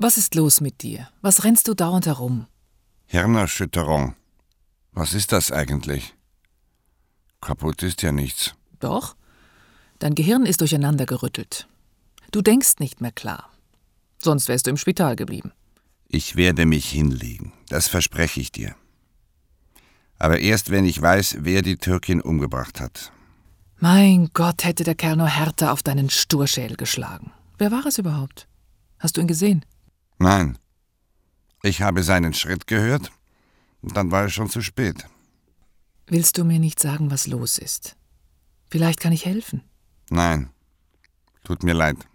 Was ist los mit dir? Was rennst du dauernd herum? Hirnerschütterung. Was ist das eigentlich? Kaputt ist ja nichts. Doch, dein Gehirn ist durcheinandergerüttelt. Du denkst nicht mehr klar. Sonst wärst du im Spital geblieben. Ich werde mich hinlegen, das verspreche ich dir. Aber erst, wenn ich weiß, wer die Türkin umgebracht hat. Mein Gott, hätte der Kerl nur härter auf deinen Sturschädel geschlagen. Wer war es überhaupt? Hast du ihn gesehen? Nein. Ich habe seinen Schritt gehört und dann war es schon zu spät. Willst du mir nicht sagen, was los ist? Vielleicht kann ich helfen. Nein, tut mir leid.